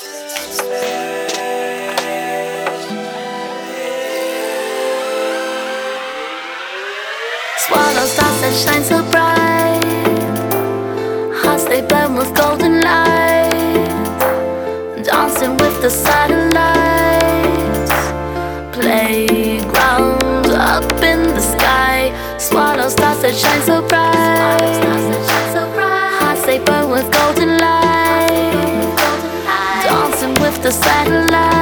Swallow stars that shine so bright, hearts they burn with golden light, dancing with the satellites. Playground up in the sky. Swallow stars that shine so bright, hearts they burn with golden light, dancing with the satellites.